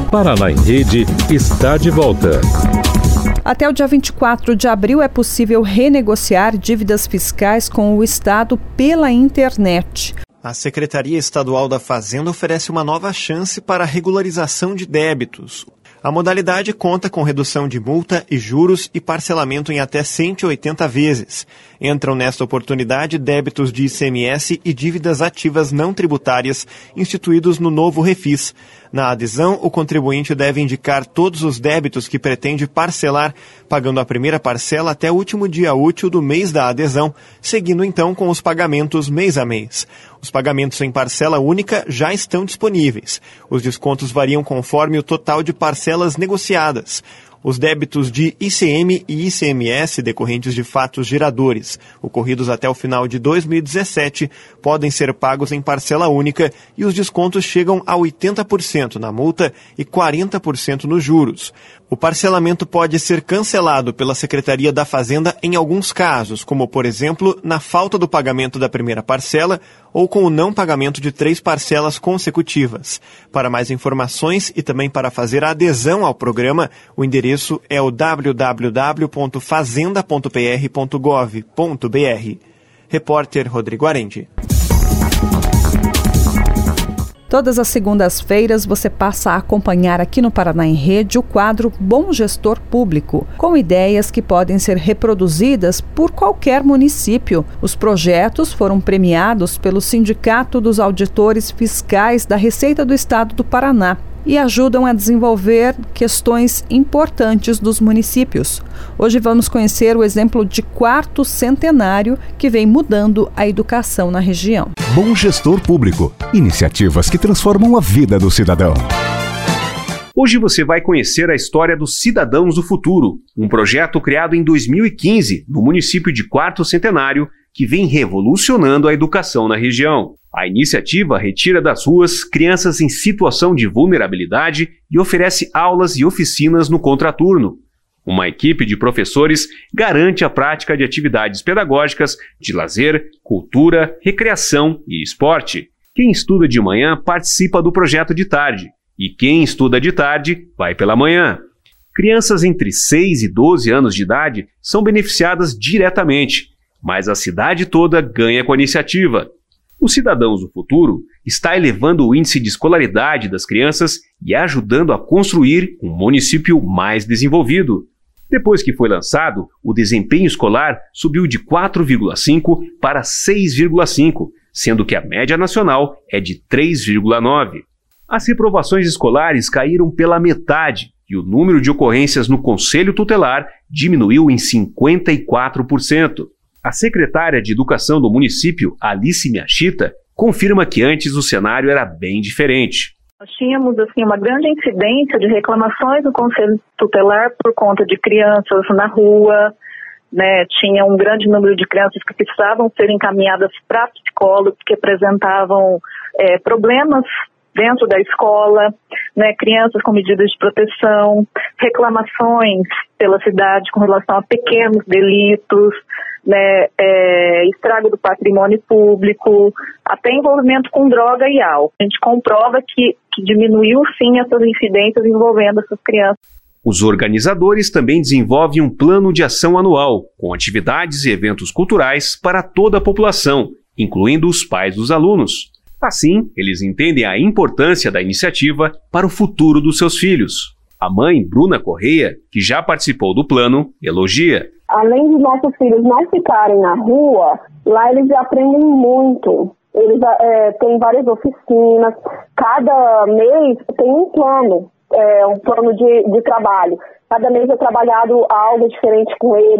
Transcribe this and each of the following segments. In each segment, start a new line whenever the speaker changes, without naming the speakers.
Paraná em Rede está de volta.
Até o dia 24 de abril é possível renegociar dívidas fiscais com o Estado pela internet.
A Secretaria Estadual da Fazenda oferece uma nova chance para a regularização de débitos. A modalidade conta com redução de multa e juros e parcelamento em até 180 vezes. Entram nesta oportunidade débitos de ICMS e dívidas ativas não tributárias instituídos no novo Refis. Na adesão, o contribuinte deve indicar todos os débitos que pretende parcelar, pagando a primeira parcela até o último dia útil do mês da adesão, seguindo então com os pagamentos mês a mês. Os pagamentos em parcela única já estão disponíveis. Os descontos variam conforme o total de parcelas negociadas. Os débitos de ICM e ICMS decorrentes de fatos geradores, ocorridos até o final de 2017, podem ser pagos em parcela única e os descontos chegam a 80% na multa e 40% nos juros. O parcelamento pode ser cancelado pela Secretaria da Fazenda em alguns casos, como, por exemplo, na falta do pagamento da primeira parcela ou com o não pagamento de 3 parcelas consecutivas. Para mais informações e também para fazer a adesão ao programa, o endereço é o www.fazenda.pr.gov.br. Repórter Rodrigo Arendi.
Todas as segundas-feiras você passa a acompanhar aqui no Paraná em Rede o quadro Bom Gestor Público, com ideias que podem ser reproduzidas por qualquer município. Os projetos foram premiados pelo Sindicato dos Auditores Fiscais da Receita do Estado do Paraná e ajudam a desenvolver questões importantes dos municípios. Hoje vamos conhecer o exemplo de Quarto Centenário, que vem mudando a educação na região.
Bom Gestor Público. Iniciativas que transformam a vida do cidadão.
Hoje você vai conhecer a história dos Cidadãos do Futuro, um projeto criado em 2015 no município de Quarto Centenário, que vem revolucionando a educação na região. A iniciativa retira das ruas crianças em situação de vulnerabilidade e oferece aulas e oficinas no contraturno. Uma equipe de professores garante a prática de atividades pedagógicas de lazer, cultura, recreação e esporte. Quem estuda de manhã participa do projeto de tarde, e quem estuda de tarde vai pela manhã. Crianças entre 6 e 12 anos de idade são beneficiadas diretamente, mas a cidade toda ganha com a iniciativa. Os Cidadãos do Futuro está elevando o índice de escolaridade das crianças e ajudando a construir um município mais desenvolvido. Depois que foi lançado, o desempenho escolar subiu de 4,5 para 6,5, sendo que a média nacional é de 3,9. As reprovações escolares caíram pela metade e o número de ocorrências no Conselho Tutelar diminuiu em 54%. A secretária de Educação do município, Alice Miyashita, confirma que antes o cenário era bem diferente.
Nós tínhamos uma grande incidência de reclamações no Conselho Tutelar por conta de crianças na rua, né? Tinha um grande número de crianças que precisavam ser encaminhadas para psicólogos que apresentavam problemas dentro da escola, né, crianças com medidas de proteção, reclamações pela cidade com relação a pequenos delitos, né, estrago do patrimônio público, até envolvimento com droga e álcool. A gente comprova que diminuiu sim essas incidências envolvendo essas crianças.
Os organizadores também desenvolvem um plano de ação anual, com atividades e eventos culturais para toda a população, incluindo os pais dos alunos. Assim, eles entendem a importância da iniciativa para o futuro dos seus filhos. A mãe, Bruna Correia, que já participou do plano, elogia.
Além de nossos filhos não ficarem na rua, lá eles aprendem muito. Eles têm várias oficinas, cada mês tem um plano de trabalho. Cada mês é trabalhado algo diferente com eles,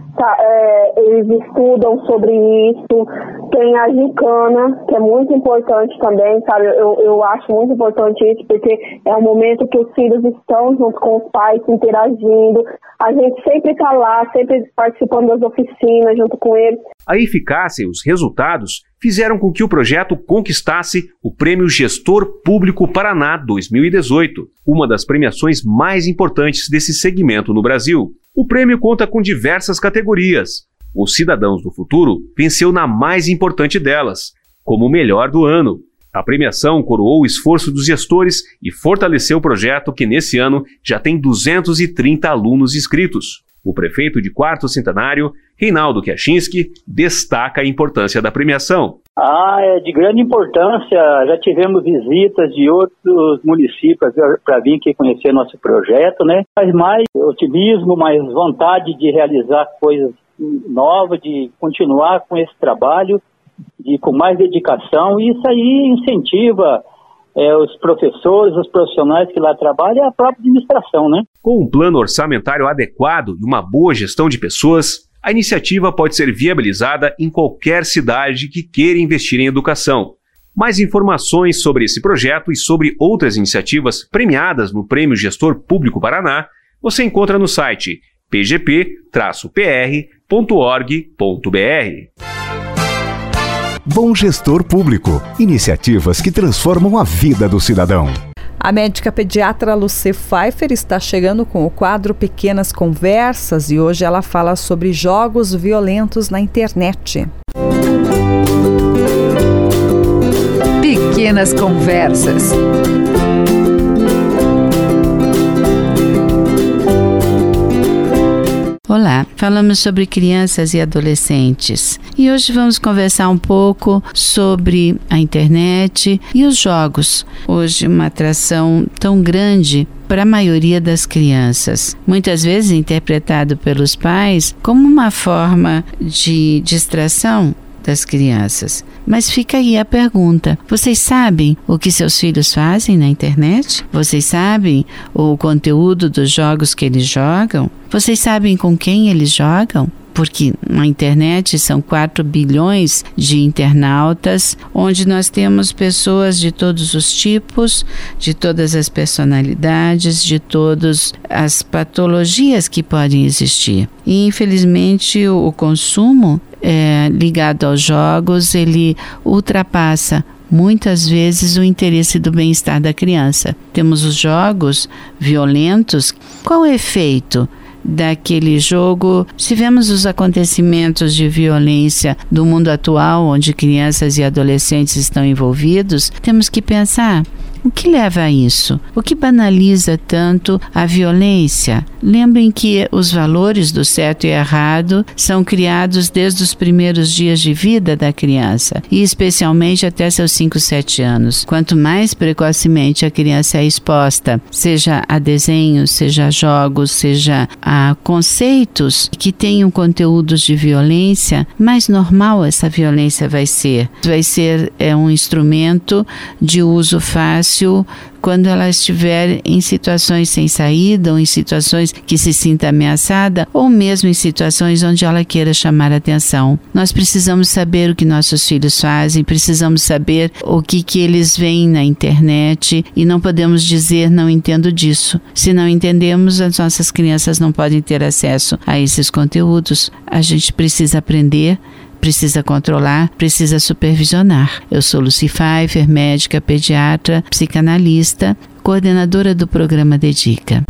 eles estudam sobre isso, tem a gincana, que é muito importante também, sabe? Eu acho muito importante isso, porque é um momento que os filhos estão junto com os pais, interagindo, a gente sempre está lá, sempre participando das oficinas junto com eles.
A eficácia e os resultados fizeram com que o projeto conquistasse o Prêmio Gestor Público Paraná 2018, uma das premiações mais importantes desse segmento no Brasil. O prêmio conta com diversas categorias. Os Cidadãos do Futuro venceu na mais importante delas, como o melhor do ano. A premiação coroou o esforço dos gestores e fortaleceu o projeto que, nesse ano, já tem 230 alunos inscritos. O prefeito de Quarto Centenário, Reinaldo Kiachinski, destaca a importância da premiação.
É de grande importância. Já tivemos visitas de outros municípios para vir aqui conhecer nosso projeto, né? Mas mais otimismo, mais vontade de realizar coisas novas, de continuar com esse trabalho, com mais dedicação. E isso aí incentiva os professores, os profissionais que lá trabalham e a própria administração, né?
Com um plano orçamentário adequado e uma boa gestão de pessoas, a iniciativa pode ser viabilizada em qualquer cidade que queira investir em educação. Mais informações sobre esse projeto e sobre outras iniciativas premiadas no Prêmio Gestor Público Paraná, você encontra no site pgp-pr.org.br.
Bom Gestor Público. Iniciativas que transformam a vida do cidadão.
A médica pediatra Lucy Pfeiffer está chegando com o quadro Pequenas Conversas e hoje ela fala sobre jogos violentos na internet.
Pequenas Conversas.
Olá, falamos sobre crianças e adolescentes e hoje vamos conversar um pouco sobre a internet e os jogos. Hoje uma atração tão grande para a maioria das crianças, muitas vezes interpretado pelos pais como uma forma de distração das crianças. Mas fica aí a pergunta: vocês sabem o que seus filhos fazem na internet? Vocês sabem o conteúdo dos jogos que eles jogam? Vocês sabem com quem eles jogam? Porque na internet são 4 bilhões de internautas, onde nós temos pessoas de todos os tipos, de todas as personalidades, de todas as patologias que podem existir. E infelizmente o consumo ligado aos jogos, ele ultrapassa muitas vezes o interesse do bem-estar da criança. Temos os jogos violentos. Qual o efeito daquele jogo? Se vemos os acontecimentos de violência do mundo atual, onde crianças e adolescentes estão envolvidos, temos que pensar: o que leva a isso? O que banaliza tanto a violência? Lembrem que os valores do certo e errado são criados desde os primeiros dias de vida da criança, e especialmente até seus 5, 7 anos. Quanto mais precocemente a criança é exposta, seja a desenhos, seja a jogos, seja a conceitos que tenham conteúdos de violência, mais normal essa violência vai ser. Vai ser um instrumento de uso fácil quando ela estiver em situações sem saída, ou em situações que se sinta ameaçada, ou mesmo em situações onde ela queira chamar atenção. Nós precisamos saber o que nossos filhos fazem, precisamos saber o que eles veem na internet, e não podemos dizer não entendo disso. Se não entendemos, as nossas crianças não podem ter acesso a esses conteúdos. A gente precisa aprender, precisa controlar, precisa supervisionar. Eu sou Lucy Pfeiffer, médica, pediatra, psicanalista, coordenadora do programa Dedica.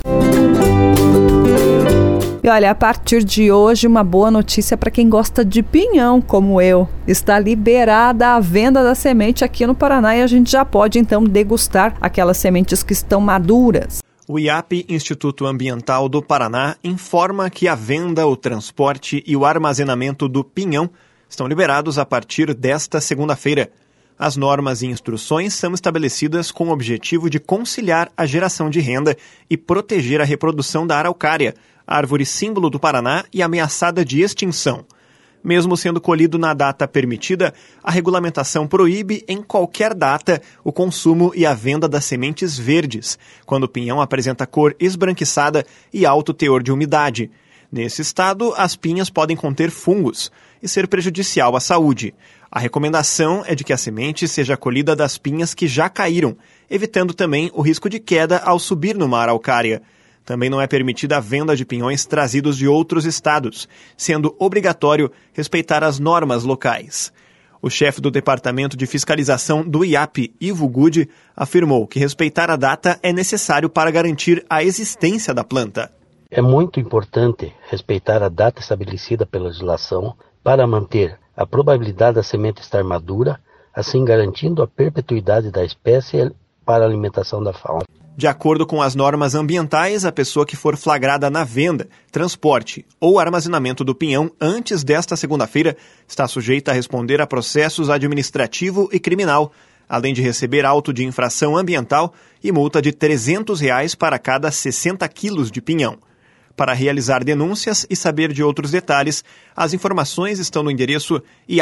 E olha, a partir de hoje, uma boa notícia para quem gosta de pinhão, como eu. Está liberada a venda da semente aqui no Paraná e a gente já pode então degustar aquelas sementes que estão maduras.
O IAP, Instituto Ambiental do Paraná, informa que a venda, o transporte e o armazenamento do pinhão estão liberados a partir desta segunda-feira. As normas e instruções são estabelecidas com o objetivo de conciliar a geração de renda e proteger a reprodução da araucária, árvore símbolo do Paraná e ameaçada de extinção. Mesmo sendo colhido na data permitida, a regulamentação proíbe em qualquer data o consumo e a venda das sementes verdes, quando o pinhão apresenta cor esbranquiçada e alto teor de umidade. Nesse estado, as pinhas podem conter fungos e ser prejudicial à saúde. A recomendação é de que a semente seja colhida das pinhas que já caíram, evitando também o risco de queda ao subir numa araucária. Também não é permitida a venda de pinhões trazidos de outros estados, sendo obrigatório respeitar as normas locais. O chefe do Departamento de Fiscalização do IAP, Ivo Gude, afirmou que respeitar a data é necessário para garantir a existência da planta.
É muito importante respeitar a data estabelecida pela legislação para manter a probabilidade da semente estar madura, assim garantindo a perpetuidade da espécie para a alimentação da fauna.
De acordo com as normas ambientais, a pessoa que for flagrada na venda, transporte ou armazenamento do pinhão antes desta segunda-feira está sujeita a responder a processos administrativo e criminal, além de receber auto de infração ambiental e multa de R$ 300 para cada 60 quilos de pinhão. Para realizar denúncias e saber de outros detalhes, as informações estão no endereço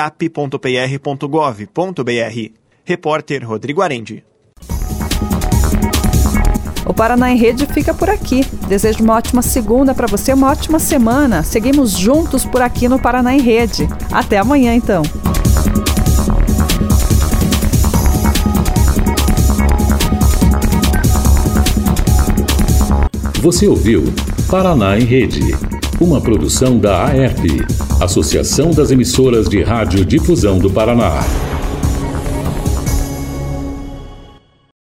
iap.pr.gov.br. Repórter Rodrigo Arendi.
O Paraná em Rede fica por aqui. Desejo uma ótima segunda para você, uma ótima semana. Seguimos juntos por aqui no Paraná em Rede. Até amanhã, então.
Você ouviu Paraná em Rede, uma produção da AERP, Associação das Emissoras de Rádio Difusão do Paraná.